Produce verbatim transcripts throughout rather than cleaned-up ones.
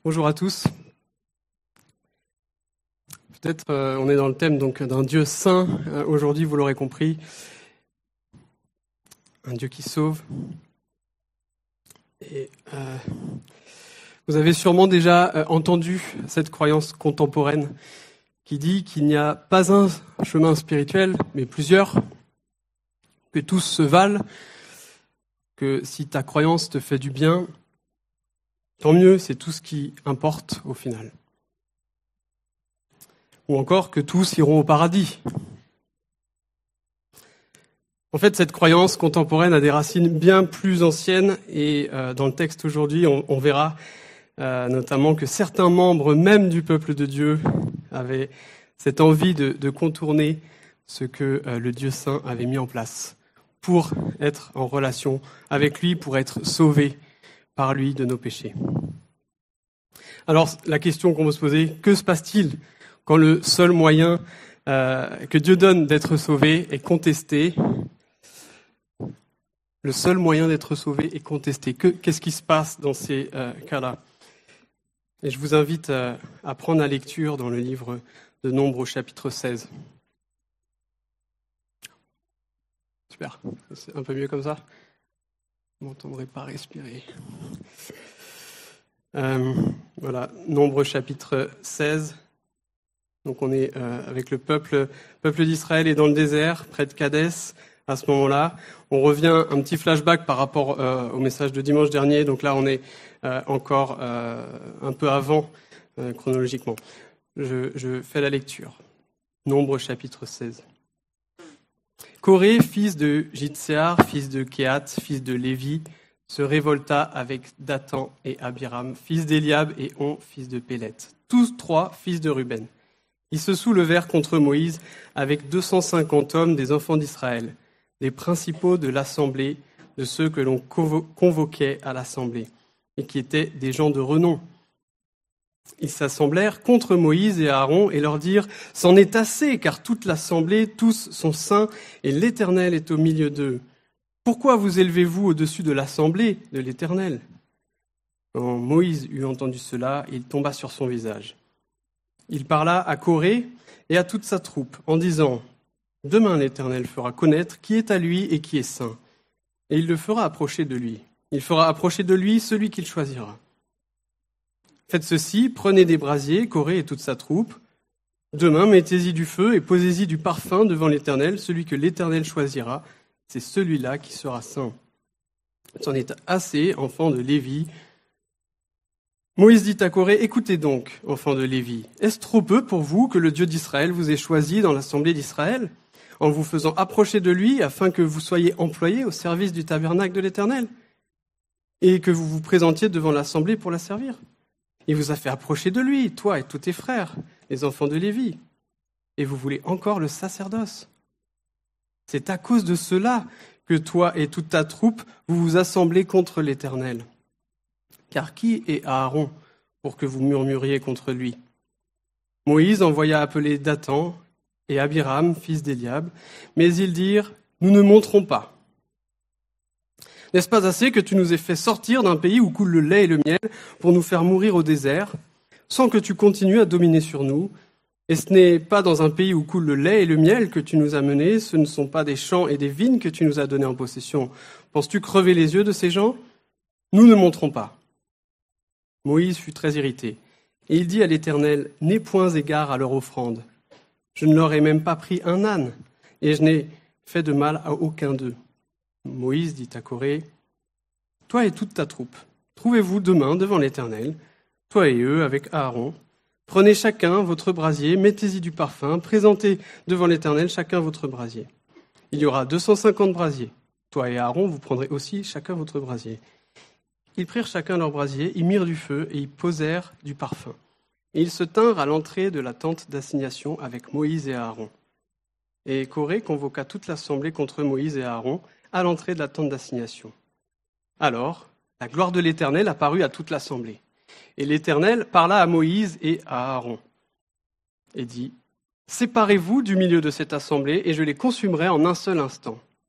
Bonjour à tous. Peut-être euh, on est dans le thème donc d'un Dieu saint. Euh, aujourd'hui, vous l'aurez compris, un Dieu qui sauve. Et euh, vous avez sûrement déjà euh, entendu cette croyance contemporaine qui dit qu'il n'y a pas un chemin spirituel, mais plusieurs, que tous se valent, que si ta croyance te fait du bien, tant mieux, c'est tout ce qui importe au final. Ou encore que tous iront au paradis. En fait, cette croyance contemporaine a des racines bien plus anciennes et euh, dans le texte aujourd'hui, on, on verra euh, notamment que certains membres même du peuple de Dieu avaient cette envie de, de contourner ce que euh, le Dieu saint avait mis en place pour être en relation avec lui, pour être sauvés par lui de nos péchés. Alors, la question qu'on va se poser, que se passe-t-il quand le seul moyen euh, que Dieu donne d'être sauvé est contesté? Le seul moyen d'être sauvé est contesté. Que, qu'est-ce qui se passe dans ces euh, cas-là? Et je vous invite euh, à prendre la lecture dans le livre de Nombres au chapitre seize. Super, c'est un peu mieux comme ça. Vous m'entendrez pas respirer. Euh, voilà, Nombres chapitre seize. Donc on est euh, avec le peuple, peuple d'Israël est dans le désert, près de Kadès. À ce moment-là, on revient un petit flashback par rapport euh, au message de dimanche dernier. Donc là, on est euh, encore euh, un peu avant euh, chronologiquement. Je, je fais la lecture. Nombres chapitre seize. Coré, fils de Jitséar, fils de Kéhat, fils de Lévi, se révolta avec Dathan et Abiram, fils d'Éliab, et On, fils de Pélet, tous trois fils de Ruben. Ils se soulevèrent contre Moïse avec deux cent cinquante hommes des enfants d'Israël, des principaux de l'assemblée, de ceux que l'on convoquait à l'assemblée, et qui étaient des gens de renom. Ils s'assemblèrent contre Moïse et Aaron et leur dirent « C'en est assez, car toute l'assemblée, tous sont saints, et l'Éternel est au milieu d'eux. Pourquoi vous élevez-vous au-dessus de l'assemblée de l'Éternel » Quand Moïse eut entendu cela, il tomba sur son visage. Il parla à Coré et à toute sa troupe en disant « Demain l'Éternel fera connaître qui est à lui et qui est saint, et il le fera approcher de lui. Il fera approcher de lui celui qu'il choisira. Faites ceci, prenez des brasiers, Coré et toute sa troupe. Demain, mettez-y du feu et posez-y du parfum devant l'Éternel. Celui que l'Éternel choisira, c'est celui-là qui sera saint. C'en est assez, enfants de Lévi. » Moïse dit à Coré, « Écoutez donc, enfants de Lévi, est-ce trop peu pour vous que le Dieu d'Israël vous ait choisi dans l'assemblée d'Israël, en vous faisant approcher de lui, afin que vous soyez employés au service du tabernacle de l'Éternel, et que vous vous présentiez devant l'assemblée pour la servir? Il vous a fait approcher de lui, toi et tous tes frères, les enfants de Lévi, et vous voulez encore le sacerdoce. C'est à cause de cela que toi et toute ta troupe, vous vous assemblez contre l'Éternel. Car qui est Aaron pour que vous murmuriez contre lui? » Moïse envoya appeler Dathan et Abiram, fils d'Éliab, mais ils dirent « Nous ne monterons pas. N'est-ce pas assez que tu nous aies fait sortir d'un pays où coule le lait et le miel pour nous faire mourir au désert, sans que tu continues à dominer sur nous? Et ce n'est pas dans un pays où coule le lait et le miel que tu nous as menés, ce ne sont pas des champs et des vignes que tu nous as donnés en possession. Penses-tu crever les yeux de ces gens? Nous ne monterons pas. » Moïse fut très irrité, et il dit à l'Éternel, « N'aie point égard à leur offrande. Je ne leur ai même pas pris un âne, et je n'ai fait de mal à aucun d'eux. » Moïse dit à Coré, « Toi et toute ta troupe, trouvez-vous demain devant l'Éternel, toi et eux avec Aaron. Prenez chacun votre brasier, mettez-y du parfum, présentez devant l'Éternel chacun votre brasier. Il y aura deux cent cinquante brasiers. Toi et Aaron, vous prendrez aussi chacun votre brasier. » Ils prirent chacun leur brasier, ils mirent du feu et ils posèrent du parfum. Et ils se tinrent à l'entrée de la tente d'assignation avec Moïse et Aaron. Et Coré convoqua toute l'assemblée contre Moïse et Aaron à l'entrée de la tente d'assignation. Alors, la gloire de l'Éternel apparut à toute l'assemblée. Et l'Éternel parla à Moïse et à Aaron et dit « Séparez-vous du milieu de cette assemblée et je les consumerai en un seul instant. »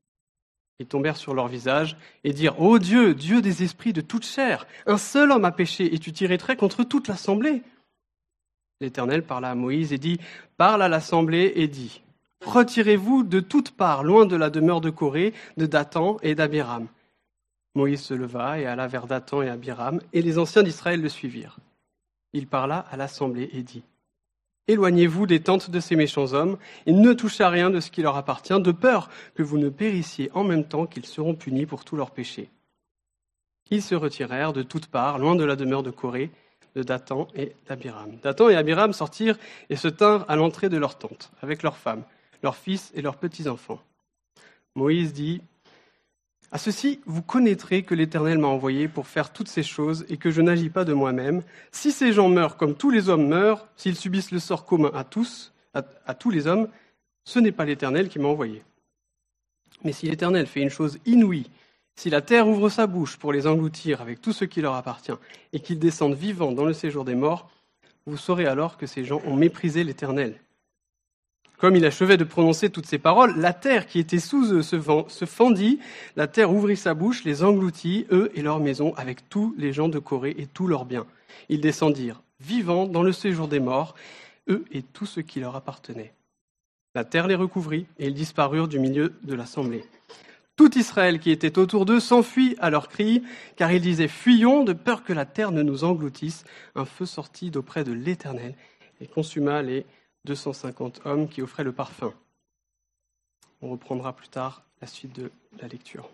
Ils tombèrent sur leur visage et dirent « Ô Dieu, Dieu des esprits de toute chair, un seul homme a péché et tu tirais trait contre toute l'assemblée. » L'Éternel parla à Moïse et dit « Parle à l'assemblée et dis « Retirez-vous de toutes parts, loin de la demeure de Corée, de Dathan et d'Abiram. » Moïse se leva et alla vers Dathan et Abiram, et les anciens d'Israël le suivirent. Il parla à l'assemblée et dit « Éloignez-vous des tentes de ces méchants hommes, et ne touchez à rien de ce qui leur appartient, de peur que vous ne périssiez en même temps qu'ils seront punis pour tous leurs péchés. » Ils se retirèrent de toutes parts, loin de la demeure de Corée, de Dathan et d'Abiram. Dathan et Abiram sortirent et se tinrent à l'entrée de leur tente, avec leurs femmes, leurs fils et leurs petits-enfants. Moïse dit « À ceci, vous connaîtrez que l'Éternel m'a envoyé pour faire toutes ces choses et que je n'agis pas de moi-même. Si ces gens meurent comme tous les hommes meurent, s'ils subissent le sort commun à tous, à, à tous les hommes, ce n'est pas l'Éternel qui m'a envoyé. Mais si l'Éternel fait une chose inouïe, si la terre ouvre sa bouche pour les engloutir avec tout ce qui leur appartient et qu'ils descendent vivants dans le séjour des morts, vous saurez alors que ces gens ont méprisé l'Éternel. » Comme il achevait de prononcer toutes ces paroles, la terre qui était sous eux se fendit, la terre ouvrit sa bouche, les engloutit, eux et leurs maisons, avec tous les gens de Corée et tous leurs biens. Ils descendirent, vivants, dans le séjour des morts, eux et tout ce qui leur appartenait. La terre les recouvrit, et ils disparurent du milieu de l'assemblée. Tout Israël qui était autour d'eux s'enfuit à leurs cris, car ils disaient « Fuyons, de peur que la terre ne nous engloutisse. » Un feu sortit d'auprès de l'Éternel et consuma les deux cent cinquante hommes qui offraient le parfum. On reprendra plus tard la suite de la lecture.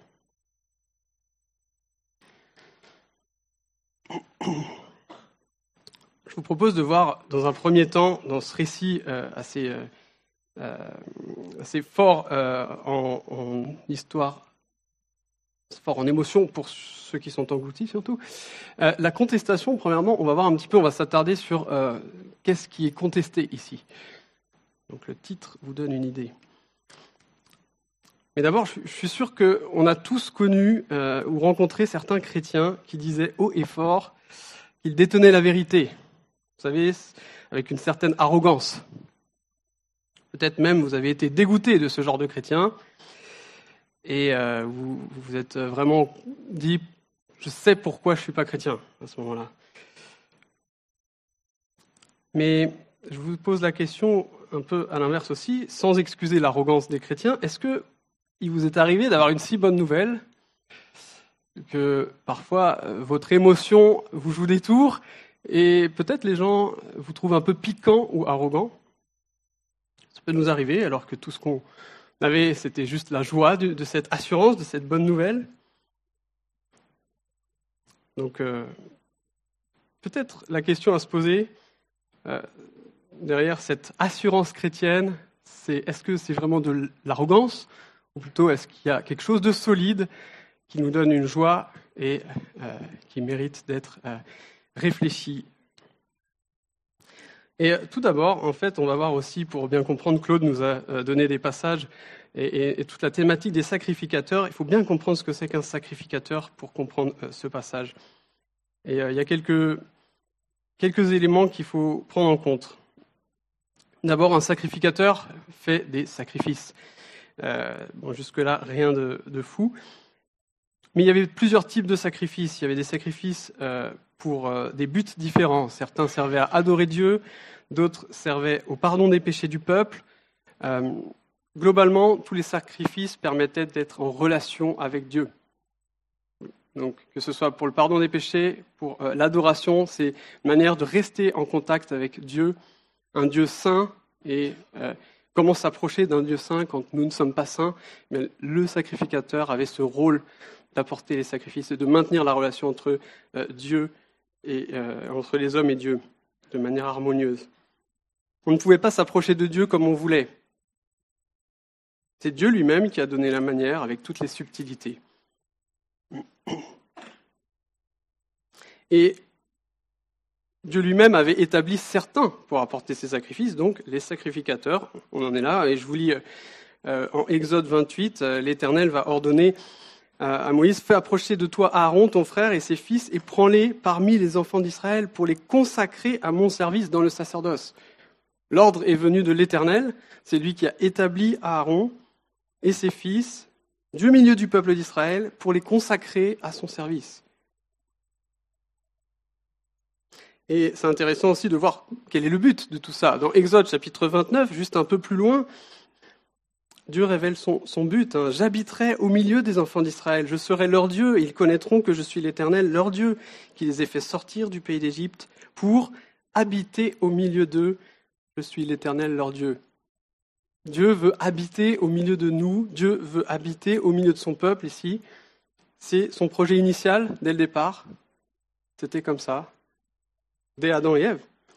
Je vous propose de voir dans un premier temps, dans ce récit euh, assez, euh, euh, assez fort euh, en, en histoire, fort en émotion pour ceux qui sont engloutis surtout, euh, la contestation. Premièrement, on va voir un petit peu, on va s'attarder sur euh, qu'est-ce qui est contesté ici. Donc le titre vous donne une idée. Mais d'abord, je suis sûr qu'on a tous connu euh, ou rencontré certains chrétiens qui disaient haut et fort qu'ils détenaient la vérité. Vous savez, avec une certaine arrogance. Peut-être même vous avez été dégoûté de ce genre de chrétien et euh, vous vous êtes vraiment dit « je sais pourquoi je ne suis pas chrétien » à ce moment-là. Mais je vous pose la question un peu à l'inverse aussi, sans excuser l'arrogance des chrétiens, est-ce que il vous est arrivé d'avoir une si bonne nouvelle que parfois votre émotion vous joue des tours et peut-être les gens vous trouvent un peu piquant ou arrogant? Ça peut nous arriver alors que tout ce qu'on avait, c'était juste la joie de, de cette assurance, de cette bonne nouvelle. Donc euh, peut-être la question à se poser euh, derrière cette assurance chrétienne, c'est est-ce que c'est vraiment de l'arrogance ou plutôt est-ce qu'il y a quelque chose de solide qui nous donne une joie et euh, qui mérite d'être euh, réfléchi. Et euh, tout d'abord, en fait, on va voir aussi, pour bien comprendre, Claude nous a euh, donné des passages et, et, et toute la thématique des sacrificateurs. Il faut bien comprendre ce que c'est qu'un sacrificateur pour comprendre euh, ce passage. Et euh, il y a quelques, quelques éléments qu'il faut prendre en compte. D'abord, un sacrificateur fait des sacrifices. Euh, bon, jusque-là, rien de, de fou. Mais il y avait plusieurs types de sacrifices. Il y avait des sacrifices euh, pour euh, des buts différents. Certains servaient à adorer Dieu, d'autres servaient au pardon des péchés du peuple. Euh, globalement, tous les sacrifices permettaient d'être en relation avec Dieu. Donc, que ce soit pour le pardon des péchés, pour euh, l'adoration, c'est une manière de rester en contact avec Dieu, un Dieu saint et euh, comment s'approcher d'un Dieu saint quand nous ne sommes pas saints? Mais le sacrificateur avait ce rôle d'apporter les sacrifices et de maintenir la relation entre euh, Dieu et euh, entre les hommes et Dieu de manière harmonieuse. On ne pouvait pas s'approcher de Dieu comme on voulait. C'est Dieu lui-même qui a donné la manière avec toutes les subtilités. Et Dieu lui-même avait établi certains pour apporter ces sacrifices, donc les sacrificateurs. On en est là, et je vous lis euh, en Exode vingt-huit, euh, l'Éternel va ordonner euh, à Moïse, fais approcher de toi Aaron, ton frère, et ses fils, et prends-les parmi les enfants d'Israël pour les consacrer à mon service dans le sacerdoce. L'ordre est venu de l'Éternel, c'est lui qui a établi Aaron et ses fils du milieu du peuple d'Israël pour les consacrer à son service. Et c'est intéressant aussi de voir quel est le but de tout ça. Dans Exode chapitre vingt-neuf, juste un peu plus loin, Dieu révèle son, son but. Hein. « J'habiterai au milieu des enfants d'Israël, je serai leur Dieu, et ils connaîtront que je suis l'Éternel, leur Dieu, qui les ai fait sortir du pays d'Égypte pour habiter au milieu d'eux. Je suis l'Éternel, leur Dieu. » Dieu veut habiter au milieu de nous, Dieu veut habiter au milieu de son peuple ici. C'est son projet initial dès le départ. C'était comme ça, dès Adam et Ève.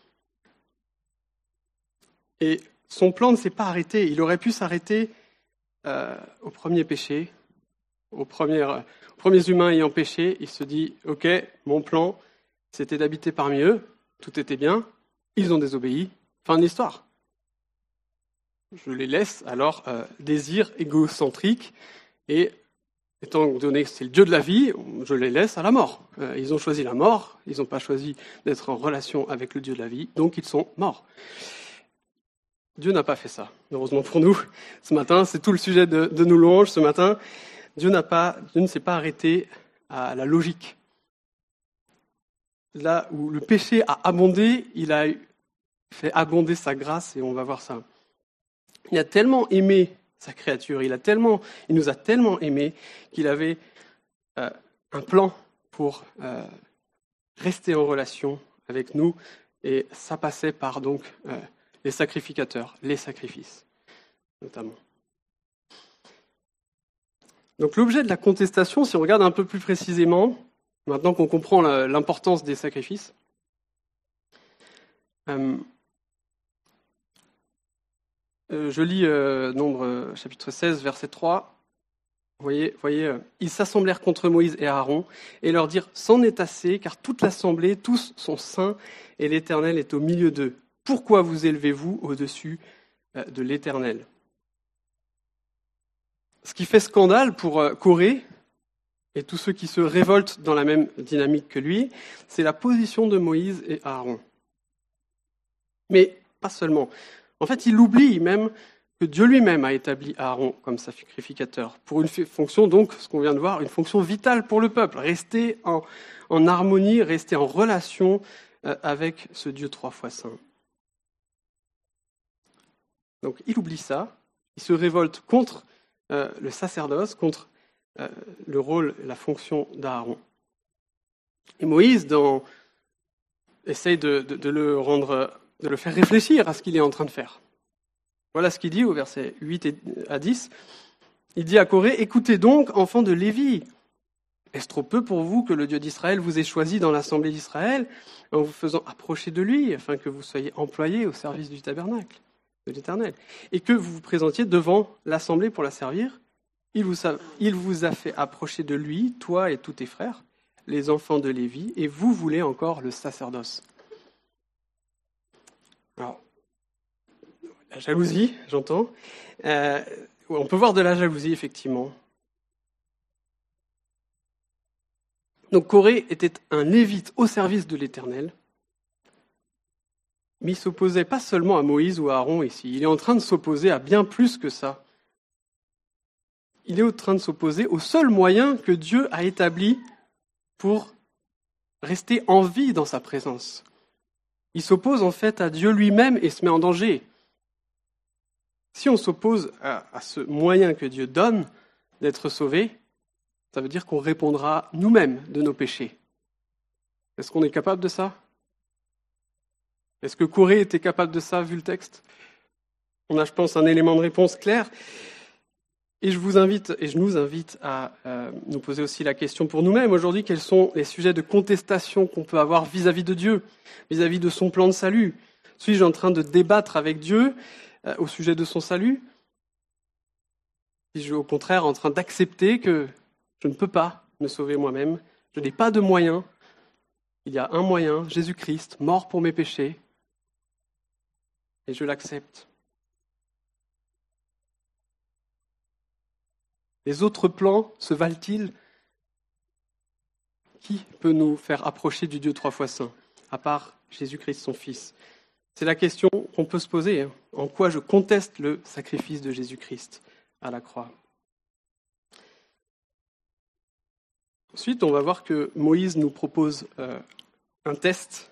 Et son plan ne s'est pas arrêté. Il aurait pu s'arrêter euh, au premier péché, aux premiers, aux premiers humains ayant péché. Il se dit, ok, mon plan, c'était d'habiter parmi eux. Tout était bien. Ils ont désobéi. Fin de l'histoire. Je les laisse alors euh, désir égocentrique. Et étant donné que c'est le Dieu de la vie, je les laisse à la mort. Euh, ils ont choisi la mort. Ils n'ont pas choisi d'être en relation avec le Dieu de la vie. Donc ils sont morts. Dieu n'a pas fait ça, heureusement pour nous. Ce matin, c'est tout le sujet de, de nos louanges. Ce matin, Dieu, n'a pas, Dieu ne s'est pas arrêté à la logique. Là où le péché a abondé, il a fait abonder sa grâce, et on va voir ça. Il a tellement aimé sa créature, il, a tellement, il nous a tellement aimés qu'il avait euh, un plan pour euh, rester en relation avec nous, et ça passait par donc... Euh, les sacrificateurs, les sacrifices, notamment. Donc l'objet de la contestation, si on regarde un peu plus précisément, maintenant qu'on comprend la, l'importance des sacrifices, euh, euh, je lis euh, Nombre euh, chapitre seize, verset trois. Vous voyez, voyez euh, ils s'assemblèrent contre Moïse et Aaron et leur dirent « C'en est assez, car toute l'assemblée, tous sont saints, et l'Éternel est au milieu d'eux. Pourquoi vous élevez-vous au-dessus de l'Éternel » Ce qui fait scandale pour Corée et tous ceux qui se révoltent dans la même dynamique que lui, c'est la position de Moïse et Aaron. Mais pas seulement. En fait, il oublie même que Dieu lui-même a établi Aaron comme sacrificateur, pour une fonction, donc, ce qu'on vient de voir, une fonction vitale pour le peuple, rester en, en harmonie, rester en relation avec ce Dieu trois fois saint. Donc il oublie ça, il se révolte contre euh, le sacerdoce, contre euh, le rôle, la fonction d'Aaron. Et Moïse dans, essaye de, de, de le rendre, de le faire réfléchir à ce qu'il est en train de faire. Voilà ce qu'il dit au verset huit à dix. Il dit à Corée, « Écoutez donc, enfants de Lévi, est-ce trop peu pour vous que le Dieu d'Israël vous ait choisi dans l'assemblée d'Israël en vous faisant approcher de lui, afin que vous soyez employés au service du tabernacle de l'Éternel, et que vous vous présentiez devant l'assemblée pour la servir. Il vous, a, il vous a fait approcher de lui, toi et tous tes frères, les enfants de Lévi, et vous voulez encore le sacerdoce. » Alors, la jalousie, j'entends. Euh, on peut voir de la jalousie, effectivement. Donc Corée était un lévite au service de l'Éternel, mais il ne s'opposait pas seulement à Moïse ou à Aaron ici. Il est en train de s'opposer à bien plus que ça. Il est en train de s'opposer au seul moyen que Dieu a établi pour rester en vie dans sa présence. Il s'oppose en fait à Dieu lui-même et se met en danger. Si on s'oppose à, à ce moyen que Dieu donne d'être sauvé, ça veut dire qu'on répondra nous-mêmes de nos péchés. Est-ce qu'on est capable de ça ? Est-ce que Corée était capable de ça, vu le texte ? On a, je pense, un élément de réponse clair. Et je vous invite, et je nous invite à euh, nous poser aussi la question pour nous-mêmes aujourd'hui, quels sont les sujets de contestation qu'on peut avoir vis-à-vis de Dieu, vis-à-vis de son plan de salut ? Suis-je en train de débattre avec Dieu euh, au sujet de son salut ? Suis-je au contraire en train d'accepter que je ne peux pas me sauver moi-même, je n'ai pas de moyen, il y a un moyen, Jésus-Christ, mort pour mes péchés, et je l'accepte. Les autres plans se valent-ils ? Qui peut nous faire approcher du Dieu trois fois saint, à part Jésus-Christ, son Fils ? C'est la question qu'on peut se poser. En quoi je conteste le sacrifice de Jésus-Christ à la croix ? Ensuite, on va voir que Moïse nous propose euh, un test.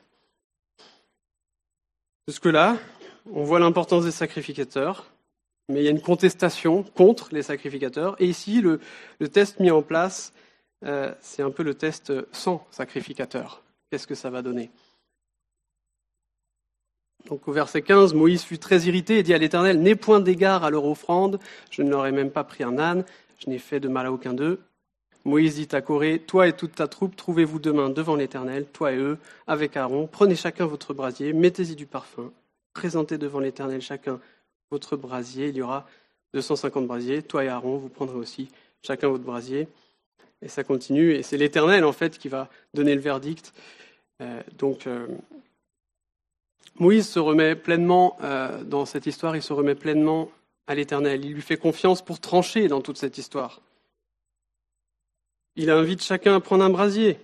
Jusque-là, on voit l'importance des sacrificateurs, mais il y a une contestation contre les sacrificateurs. Et ici, le, le test mis en place, euh, c'est un peu le test sans sacrificateur. Qu'est-ce que ça va donner ? Donc au verset quinze, Moïse fut très irrité et dit à l'Éternel, « N'aie point d'égard à leur offrande, je ne leur ai même pas pris un âne, je n'ai fait de mal à aucun d'eux. » Moïse dit à Corée, « Toi et toute ta troupe, trouvez-vous demain devant l'Éternel, toi et eux, avec Aaron, prenez chacun votre brasier, mettez-y du parfum, présentez devant l'Éternel chacun votre brasier, il y aura deux cent cinquante brasiers, toi et Aaron, vous prendrez aussi chacun votre brasier. » Et ça continue, et c'est l'Éternel en fait qui va donner le verdict. Euh, donc euh, Moïse se remet pleinement, euh, dans cette histoire, il se remet pleinement à l'Éternel. Il lui fait confiance pour trancher dans toute cette histoire. Il invite chacun à prendre un brasier.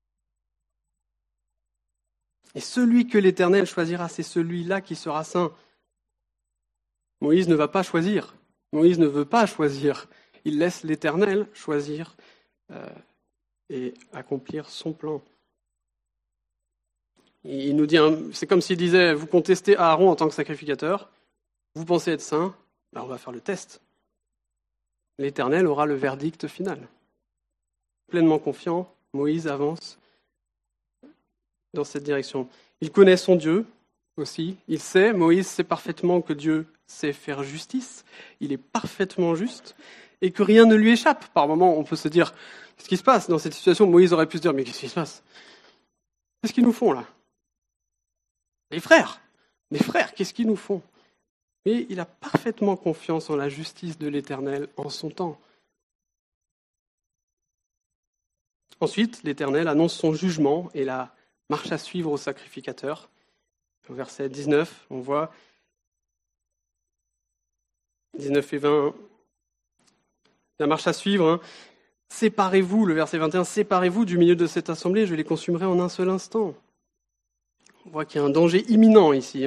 Et celui que l'Éternel choisira, c'est celui-là qui sera saint. Moïse ne va pas choisir. Moïse ne veut pas choisir. Il laisse l'Éternel choisir euh, et accomplir son plan. Il nous dit, c'est comme s'il disait, vous contestez Aaron en tant que sacrificateur, vous pensez être saint, ben on va faire le test. L'Éternel aura le verdict final. Pleinement confiant, Moïse avance dans cette direction. Il connaît son Dieu aussi, il sait, Moïse sait parfaitement que Dieu sait faire justice, il est parfaitement juste, et que rien ne lui échappe. Par moments, on peut se dire, qu'est-ce qui se passe dans cette situation ? Moïse aurait pu se dire, mais qu'est-ce qui se passe ? Qu'est-ce qu'ils nous font là ? Les frères, les frères, qu'est-ce qu'ils nous font ? Mais il a parfaitement confiance en la justice de l'Éternel en son temps. Ensuite, l'Éternel annonce son jugement et la marche à suivre au sacrificateur. Au verset dix-neuf, on voit dix-neuf et vingt, la marche à suivre. Hein. Séparez-vous, le verset vingt et un, séparez-vous du milieu de cette assemblée, je les consumerai en un seul instant. On voit qu'il y a un danger imminent ici. Hein.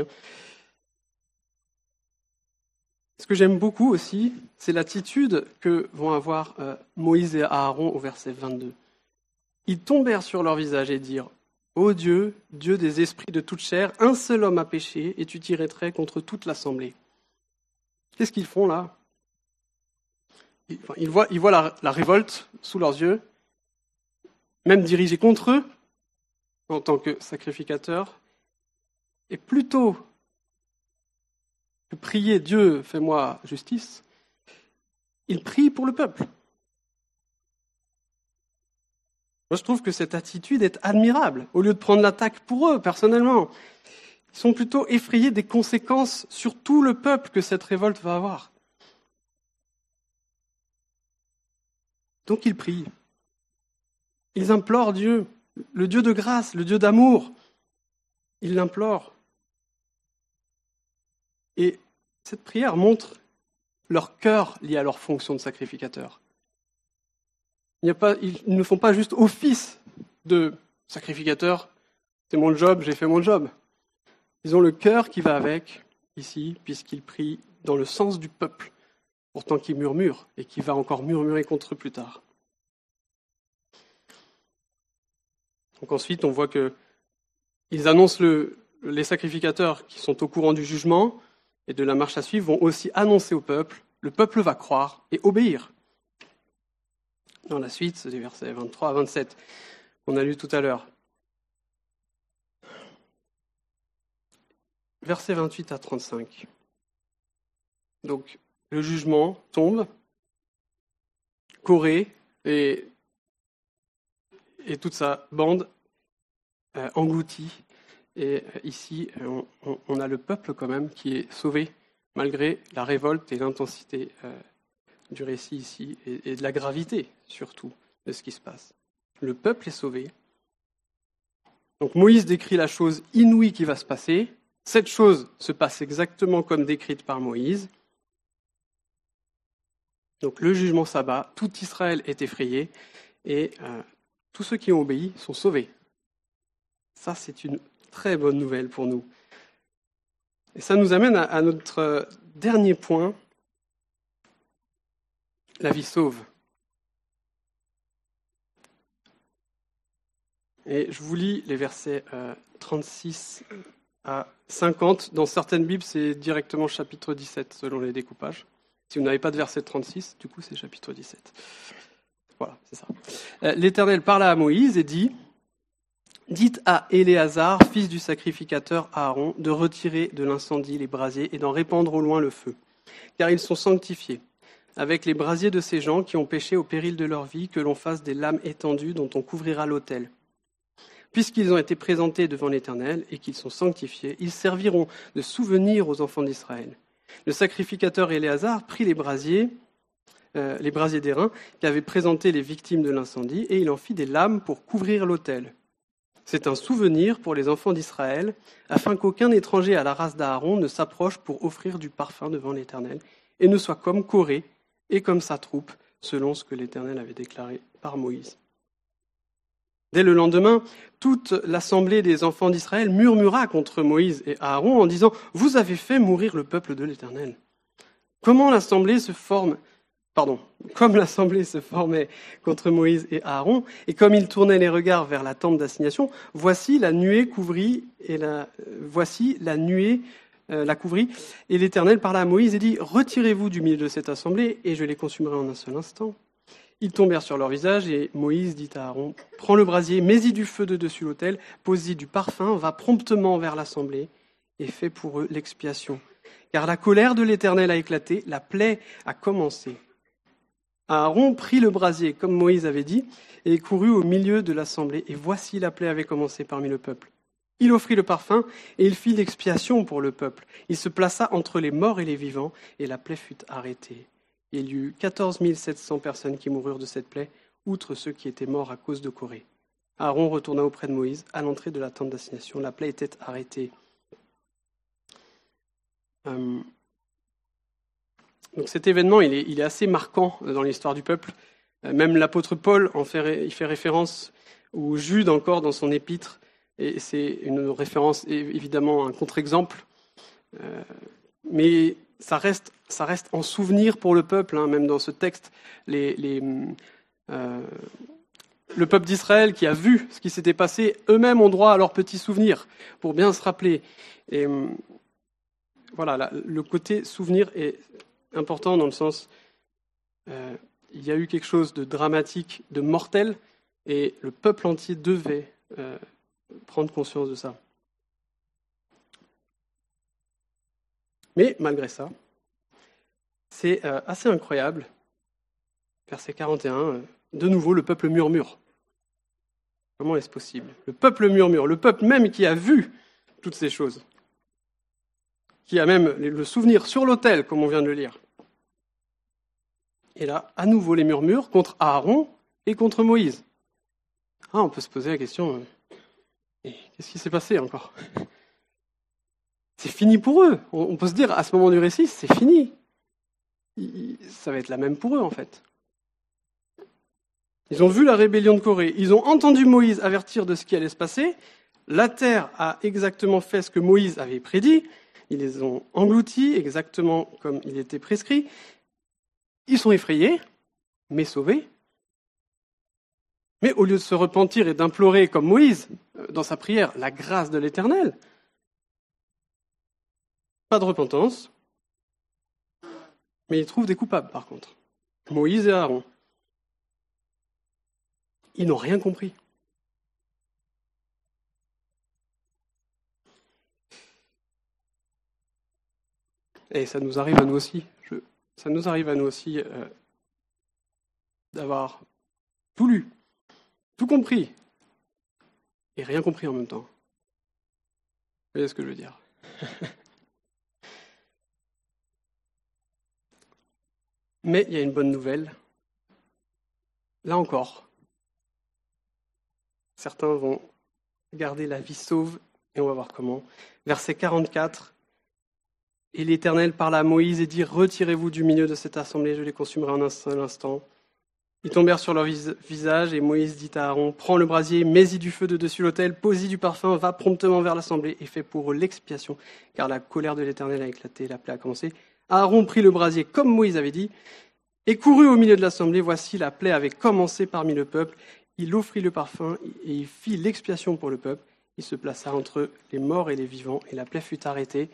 Ce que j'aime beaucoup aussi, c'est l'attitude que vont avoir euh, Moïse et Aaron au verset vingt-deux. Ils tombèrent sur leur visage et dirent, « Ô Dieu, Dieu des esprits de toute chair, un seul homme a péché et tu tirerais trait contre toute l'assemblée. » Qu'est-ce qu'ils font là ? Ils, enfin, ils voient, ils voient la, la révolte sous leurs yeux, même dirigée contre eux en tant que sacrificateurs. Et plutôt que prier Dieu, fais-moi justice, ils prient pour le peuple. Moi, je trouve que cette attitude est admirable. Au lieu de prendre l'attaque pour eux, personnellement, ils sont plutôt effrayés des conséquences sur tout le peuple que cette révolte va avoir. Donc ils prient. Ils implorent Dieu, le Dieu de grâce, le Dieu d'amour. Ils l'implorent. Et cette prière montre leur cœur lié à leur fonction de sacrificateur. Il n'y a pas, ils ne font pas juste office de sacrificateur, c'est mon job, j'ai fait mon job. Ils ont le cœur qui va avec, ici, puisqu'ils prient dans le sens du peuple, pourtant qui murmure, et qui va encore murmurer contre eux plus tard. Donc ensuite, on voit que ils annoncent le, les sacrificateurs qui sont au courant du jugement et de la marche à suivre vont aussi annoncer au peuple, le peuple va croire et obéir. Dans la suite, c'est les versets vingt-trois à vingt-sept qu'on a lu tout à l'heure. Versets vingt-huit à trente-cinq. Donc, le jugement tombe, Corée et, et toute sa bande euh, engloutie. Et ici, on, on, on a le peuple quand même qui est sauvé, malgré la révolte et l'intensité euh, du récit ici, et, et de la gravité surtout de ce qui se passe. Le peuple est sauvé. Donc Moïse décrit la chose inouïe qui va se passer. Cette chose se passe exactement comme décrite par Moïse. Donc le jugement s'abat, tout Israël est effrayé, et euh, tous ceux qui ont obéi sont sauvés. Ça, c'est une très bonne nouvelle pour nous. Et ça nous amène à, à notre dernier point, la vie sauve. Et je vous lis les versets euh, trente-six à cinquante. Dans certaines Bibles, c'est directement chapitre dix-sept, selon les découpages. Si vous n'avez pas de verset trente-six, du coup, c'est chapitre dix-sept. Voilà, c'est ça. Euh, L'Éternel parla à Moïse et dit « Dites à Éléazar, fils du sacrificateur Aaron, de retirer de l'incendie les brasiers et d'en répandre au loin le feu, car ils sont sanctifiés. Avec les brasiers de ces gens qui ont péché au péril de leur vie, que l'on fasse des lames étendues dont on couvrira l'autel. Puisqu'ils ont été présentés devant l'Éternel et qu'ils sont sanctifiés, ils serviront de souvenir aux enfants d'Israël. Le sacrificateur Éléazar prit les brasiers, euh, les brasiers d'airain qu'avaient présentés les victimes de l'incendie, et il en fit des lames pour couvrir l'autel. C'est un souvenir pour les enfants d'Israël, afin qu'aucun étranger à la race d'Aaron ne s'approche pour offrir du parfum devant l'Éternel, et ne soit comme Corée et comme sa troupe, selon ce que l'Éternel avait déclaré par Moïse. Dès le lendemain, toute l'assemblée des enfants d'Israël murmura contre Moïse et Aaron en disant « Vous avez fait mourir le peuple de l'Éternel. » Comment l'assemblée se forme, pardon, comme l'assemblée se formait contre Moïse et Aaron, et comme ils tournaient les regards vers la tente d'assignation, voici la nuée couvrit et la voici la nuée euh, la couvrit, et l'Éternel parla à Moïse et dit « Retirez-vous du milieu de cette assemblée, et je les consumerai en un seul instant. » Ils tombèrent sur leur visage, et Moïse dit à Aaron, « Prends le brasier, mets-y du feu de dessus l'autel, pose-y du parfum, va promptement vers l'assemblée, et fais pour eux l'expiation. Car la colère de l'Éternel a éclaté, la plaie a commencé. » Aaron prit le brasier, comme Moïse avait dit, et courut au milieu de l'assemblée, et voici la plaie avait commencé parmi le peuple. Il offrit le parfum, et il fit l'expiation pour le peuple. Il se plaça entre les morts et les vivants, et la plaie fut arrêtée. Il y eut quatorze mille sept cents personnes qui moururent de cette plaie, outre ceux qui étaient morts à cause de Corée. Aaron retourna auprès de Moïse, à l'entrée de la tente d'assignation. La plaie était arrêtée. Euh, donc cet événement, il est, il est assez marquant dans l'histoire du peuple. Euh, même l'apôtre Paul en fait, il fait référence, ou Jude encore dans son épître, et c'est une référence, évidemment, un contre-exemple. Euh, mais ça reste, ça reste en souvenir pour le peuple, hein, même dans ce texte. Les, les, euh, le peuple d'Israël qui a vu ce qui s'était passé, eux-mêmes ont droit à leurs petits souvenirs, pour bien se rappeler. Et voilà, la, le côté souvenir est important dans le sens, euh, il y a eu quelque chose de dramatique, de mortel, et le peuple entier devait euh, prendre conscience de ça. Mais malgré ça, c'est euh, assez incroyable. Verset quarante et un, euh, de nouveau, le peuple murmure. Comment est-ce possible ? Le peuple murmure, le peuple même qui a vu toutes ces choses, qui a même le souvenir sur l'autel, comme on vient de le lire. Et là, à nouveau, les murmures contre Aaron et contre Moïse. Ah, on peut se poser la question, euh, qu'est-ce qui s'est passé encore ? C'est fini pour eux. On peut se dire, à ce moment du récit, c'est fini. Ça va être la même pour eux, en fait. Ils ont vu la rébellion de Corée. Ils ont entendu Moïse avertir de ce qui allait se passer. La terre a exactement fait ce que Moïse avait prédit. Ils les ont engloutis exactement comme il était prescrit. Ils sont effrayés, mais sauvés. Mais au lieu de se repentir et d'implorer, comme Moïse, dans sa prière, la grâce de l'Éternel, pas de repentance, mais ils trouvent des coupables, par contre. Moïse et Aaron. Ils n'ont rien compris. Et ça nous arrive à nous aussi. Je, ça nous arrive à nous aussi euh, d'avoir tout lu, tout compris, et rien compris en même temps. Vous voyez ce que je veux dire ? Mais il y a une bonne nouvelle. Là encore, certains vont garder la vie sauve, et on va voir comment. Verset quarante-quatre. Et l'Éternel parla à Moïse et dit « Retirez-vous du milieu de cette assemblée, je les consumerai en un seul instant. » Ils tombèrent sur leur vis- visage, et Moïse dit à Aaron « Prends le brasier, mets-y du feu de dessus l'autel, pose-y du parfum, va promptement vers l'assemblée, et fais pour eux l'expiation, car la colère de l'Éternel a éclaté, la plaie a commencé. » Aaron prit le brasier comme Moïse avait dit, et courut au milieu de l'assemblée. Voici, la plaie avait commencé parmi le peuple. il offrit le parfum et il fit l'expiation pour le peuple. Il se plaça entre les morts et les vivants, et la plaie fut arrêtée.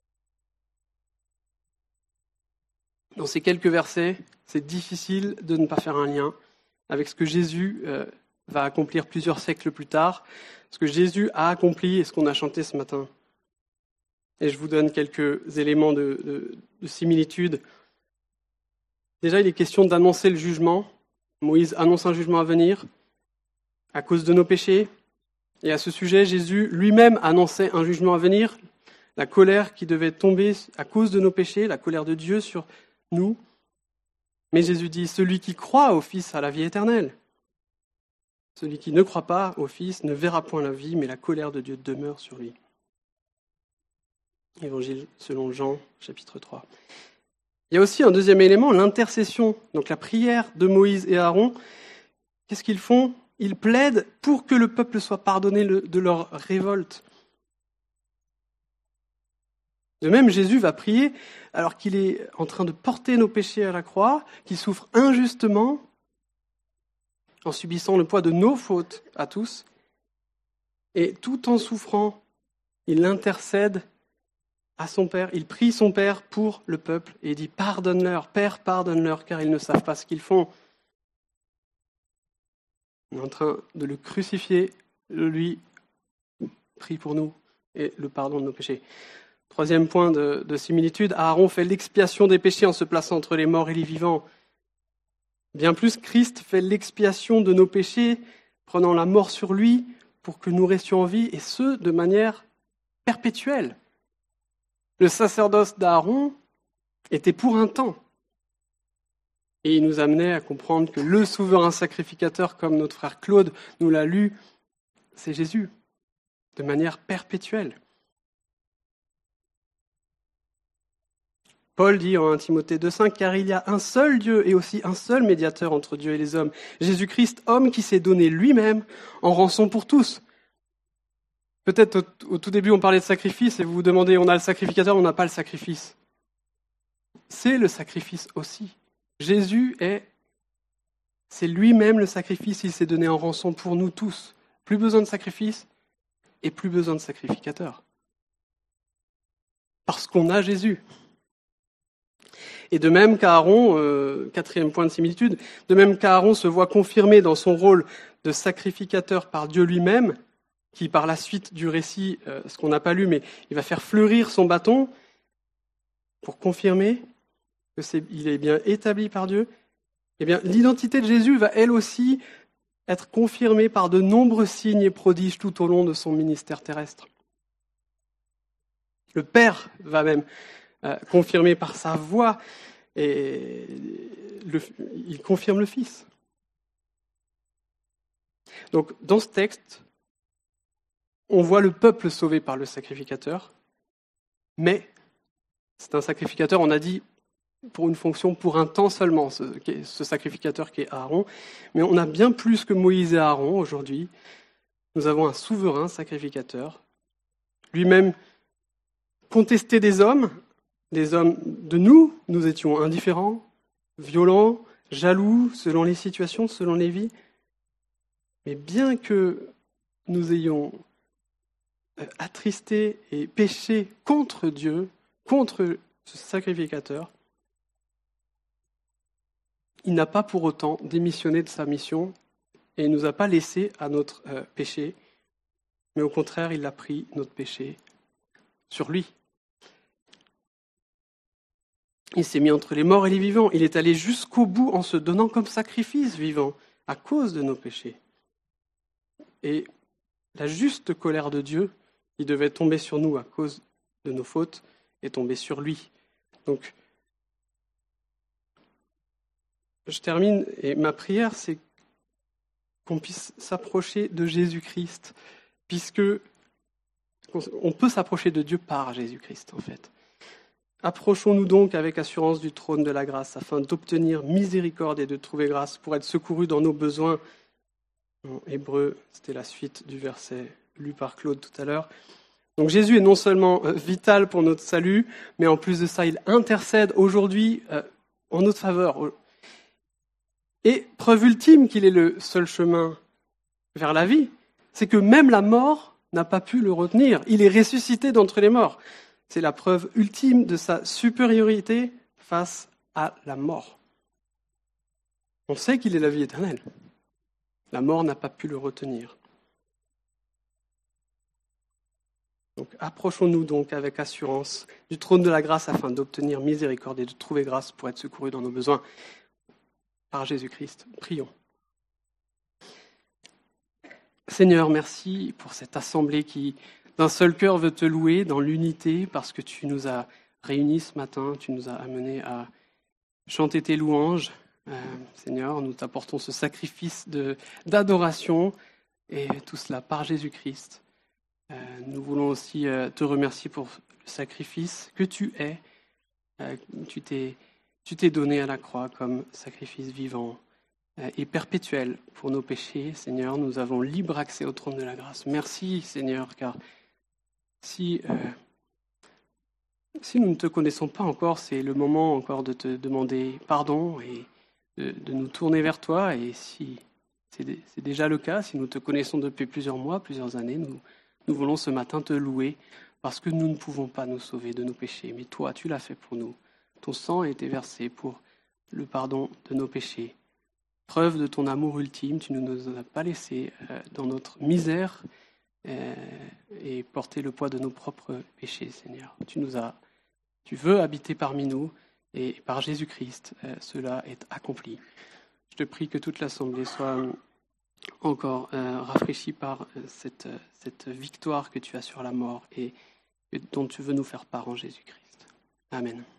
Dans ces quelques versets, c'est difficile de ne pas faire un lien avec ce que Jésus euh, va accomplir plusieurs siècles plus tard, ce que Jésus a accompli et ce qu'on a chanté ce matin. Et je vous donne quelques éléments de, de, de similitude. Déjà, il est question d'annoncer le jugement. Moïse annonce un jugement à venir à cause de nos péchés. Et à ce sujet, Jésus lui-même annonçait un jugement à venir, la colère qui devait tomber à cause de nos péchés, la colère de Dieu sur nous. Mais Jésus dit, celui qui croit au Fils a la vie éternelle. Celui qui ne croit pas au Fils ne verra point la vie, mais la colère de Dieu demeure sur lui. Évangile selon Jean, chapitre trois. Il y a aussi un deuxième élément, l'intercession, donc la prière de Moïse et Aaron. Qu'est-ce qu'ils font ? Ils plaident pour que le peuple soit pardonné de leur révolte. De même, Jésus va prier alors qu'il est en train de porter nos péchés à la croix, qu'il souffre injustement en subissant le poids de nos fautes à tous. Et tout en souffrant, il intercède à son Père, il prie son Père pour le peuple et il dit « Pardonne-leur, Père, pardonne-leur, car ils ne savent pas ce qu'ils font. » On est en train de le crucifier, lui prie pour nous et le pardon de nos péchés. Troisième point de, de similitude, Aaron fait l'expiation des péchés en se plaçant entre les morts et les vivants. Bien plus, Christ fait l'expiation de nos péchés, prenant la mort sur lui pour que nous restions en vie, et ce, de manière perpétuelle. Le sacerdoce d'Aaron était pour un temps. Et il nous amenait à comprendre que le souverain sacrificateur, comme notre frère Claude nous l'a lu, c'est Jésus, de manière perpétuelle. Paul dit en un Timothée deux cinq, « Car il y a un seul Dieu et aussi un seul médiateur entre Dieu et les hommes, Jésus-Christ, homme qui s'est donné lui-même en rançon pour tous. » Peut-être au, au tout début on parlait de sacrifice et vous vous demandez, on a le sacrificateur, on n'a pas le sacrifice. C'est le sacrifice aussi. Jésus est, c'est lui-même le sacrifice, il s'est donné en rançon pour nous tous. Plus besoin de sacrifice et plus besoin de sacrificateur. Parce qu'on a Jésus. Et de même qu'Aaron, euh, quatrième point de similitude, de même qu'Aaron se voit confirmé dans son rôle de sacrificateur par Dieu lui-même, qui par la suite du récit, euh, ce qu'on n'a pas lu, mais il va faire fleurir son bâton pour confirmer que c'est, il est bien établi par Dieu. Eh bien, l'identité de Jésus va elle aussi être confirmée par de nombreux signes et prodiges tout au long de son ministère terrestre. Le Père va même euh, confirmer par sa voix et le, il confirme le Fils. Donc, dans ce texte, on voit le peuple sauvé par le sacrificateur, mais c'est un sacrificateur, on a dit, pour une fonction, pour un temps seulement, ce, ce sacrificateur qui est Aaron. Mais on a bien plus que Moïse et Aaron aujourd'hui. Nous avons un souverain sacrificateur, lui-même contesté des hommes, des hommes de nous, nous étions indifférents, violents, jaloux, selon les situations, selon les vies. Mais bien que nous ayons attristé et péché contre Dieu, contre ce sacrificateur, il n'a pas pour autant démissionné de sa mission et il ne nous a pas laissés à notre euh, péché, mais au contraire, il a pris notre péché sur lui. Il s'est mis entre les morts et les vivants. Il est allé jusqu'au bout en se donnant comme sacrifice vivant à cause de nos péchés. Et la juste colère de Dieu, qui devait tomber sur nous à cause de nos fautes, est tombée sur lui. Donc, je termine, et ma prière, c'est qu'on puisse s'approcher de Jésus-Christ, puisque on peut s'approcher de Dieu par Jésus-Christ, en fait. Approchons-nous donc avec assurance du trône de la grâce, afin d'obtenir miséricorde et de trouver grâce pour être secourus dans nos besoins. En hébreu, c'était la suite du verset lu par Claude tout à l'heure. Donc Jésus est non seulement vital pour notre salut, mais en plus de ça, il intercède aujourd'hui en notre faveur. Et preuve ultime qu'il est le seul chemin vers la vie, c'est que même la mort n'a pas pu le retenir. Il est ressuscité d'entre les morts. C'est la preuve ultime de sa supériorité face à la mort. On sait qu'il est la vie éternelle. La mort n'a pas pu le retenir. Donc, approchons-nous donc avec assurance du trône de la grâce afin d'obtenir miséricorde et de trouver grâce pour être secourus dans nos besoins par Jésus-Christ. Prions. Seigneur, merci pour cette assemblée qui, d'un seul cœur, veut te louer dans l'unité parce que tu nous as réunis ce matin, tu nous as amenés à chanter tes louanges. Euh, Seigneur, nous t'apportons ce sacrifice de, d'adoration et tout cela par Jésus-Christ. Euh, nous voulons aussi euh, te remercier pour le sacrifice que tu es. Euh, tu t'es, tu t'es donné à la croix comme sacrifice vivant euh, et perpétuel pour nos péchés. Seigneur, nous avons libre accès au trône de la grâce. Merci, Seigneur, car si, euh, si nous ne te connaissons pas encore, c'est le moment encore de te demander pardon et de, de nous tourner vers toi. Et si c'est, c'est déjà le cas, si nous te connaissons depuis plusieurs mois, plusieurs années, nous Nous voulons ce matin te louer parce que nous ne pouvons pas nous sauver de nos péchés. Mais toi, tu l'as fait pour nous. Ton sang a été versé pour le pardon de nos péchés. Preuve de ton amour ultime, tu ne nous as pas laissés dans notre misère et porter le poids de nos propres péchés, Seigneur. Tu nous as, tu veux habiter parmi nous et par Jésus-Christ, cela est accompli. Je te prie que toute l'assemblée soit encore euh, rafraîchi par euh, cette, euh, cette victoire que tu as sur la mort et, et dont tu veux nous faire part en Jésus-Christ. Amen.